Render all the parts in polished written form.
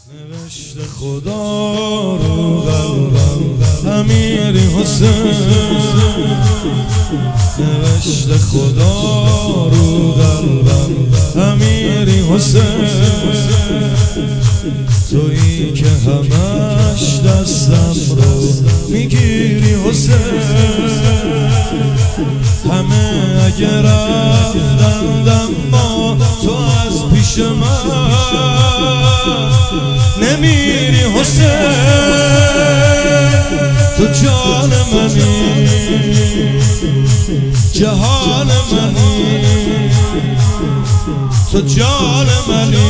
نوشته خدا رو قلبم امیری حسین، نوشته خدا رو قلبم امیری حسین، تویی که همش دستم رو میگیری حسین، همه اگه رفتند اما تو از پیش من نمیری حسین، تو جان منی جهان منی، تو جان منی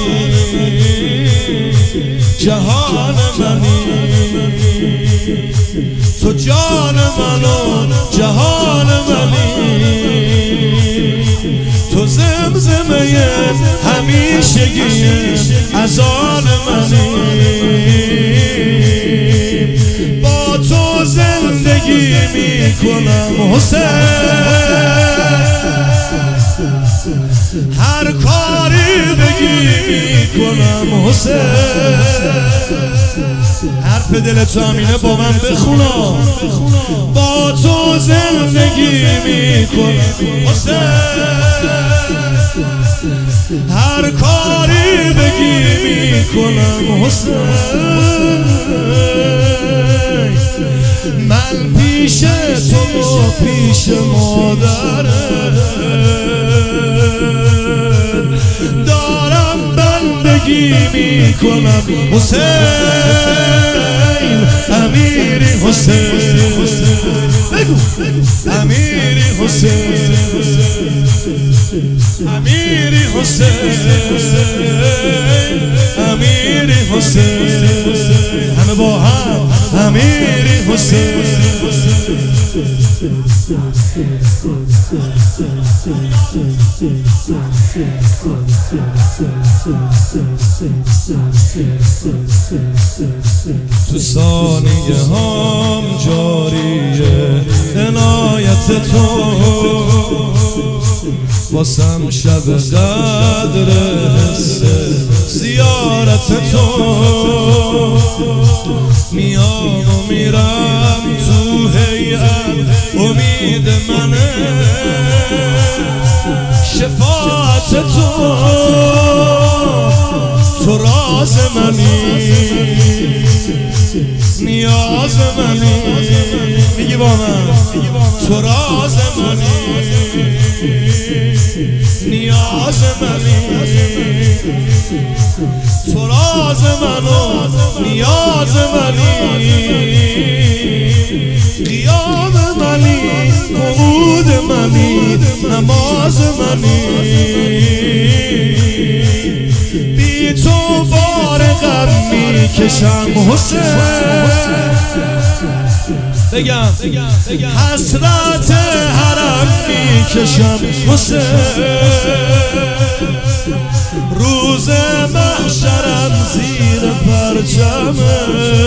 جهان منی، تو جان منو جهان منی، تو زمزمه همیشگی از آن منی، با تو زندگی میکنم حسین، هر کاری بگی میکنم حسین، حرف دل تو همینه با من بخونا، با تو زندگی میکنم حسین، هر کاری بگی میکنم حسین، من پیش تو پیش مادرت دارم بندگی میکنم حسین، امیری حسین، امیری حسین، امیری حسین، امیری حسین، همه با هم امیری حسین، تو ثانیه هم جاریه عنایت تو، واسم شب قدر حس زیارت تو، میام و میرم تو هیئت امید منه، شفاعت تو، تو راز منی نیاز منی، میگی با من تو راز منی نیاز منی، تو راز منو نیاز منی، قیام منی قعود منی نماز منی، بی تو بار غم میکشم حسین، بگم حسرت حرم میکشم حسین، روز محشرم زیر پرچمه،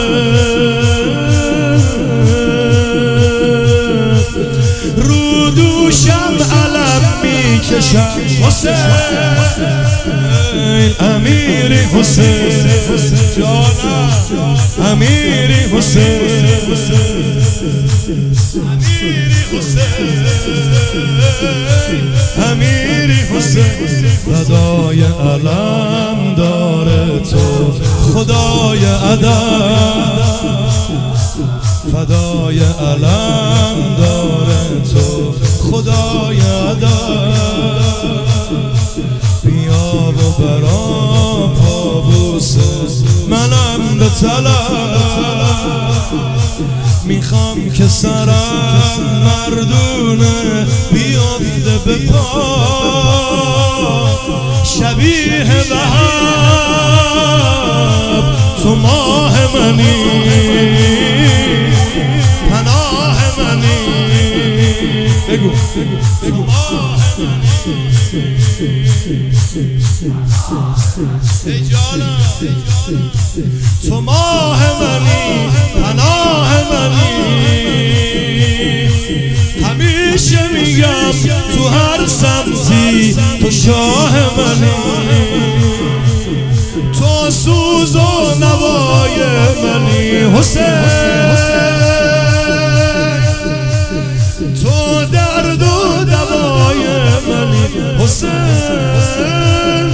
رو دوشم علم میکشم حسین، امیری حسین جانم، امیری حسین، امیری حسین، امیری حسین، فدای علم داره تو خدای ادب، فدای علم داره تو خدای ادب، بیا و برا پابوس منم به طلب، میخوام که سرم مردونه بیافته به پا، شبیه وهب تو ماه منی پناه منی، بگو بگو ای جانم تو ماه منی پناه منی، همیشه میگم تو هر سمتی تو شاه منی، تو سوز و نوای منی حسین، تو درد و دوای منی حسین،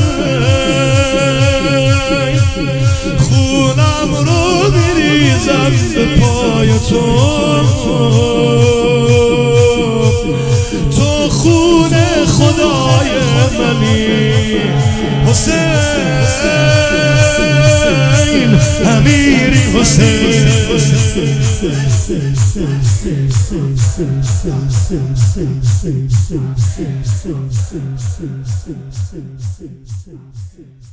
خونم رو میریزم به پای تو خون خدای منی حسین، امیری حسین.